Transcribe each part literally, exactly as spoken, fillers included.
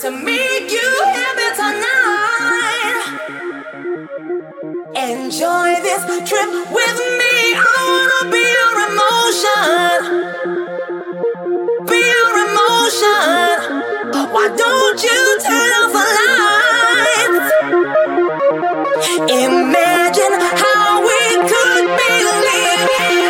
to make you happy tonight. Enjoy this trip with me. I wanna be your emotion, be your emotion. Why don't you turn off the lights? Imagine how we could be living.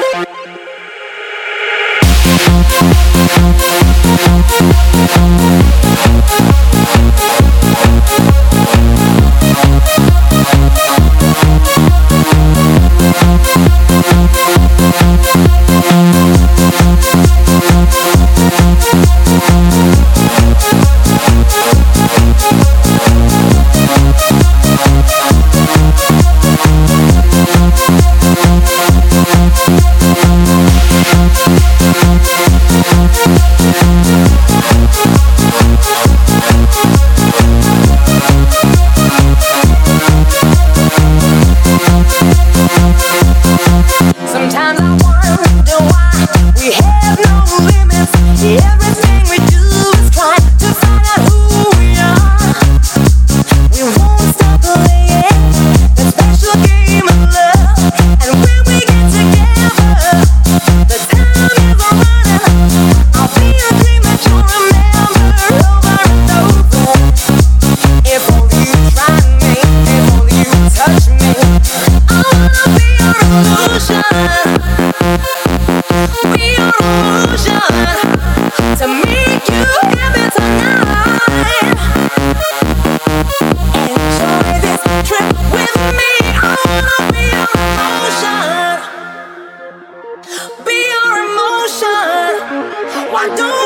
Sometimes I wonder why we have no limits. Everything we do is try to find out who we are. We won't stop playing that special game of love. And when we get together, the time is running. I'll be a dream that you'll remember over and over. If only you try me, if only you touch me, I wanna be your illusion. Be your illusion to make you happy tonight. Enjoy this trip with me. I wanna be your emotion, be your emotion. Why don't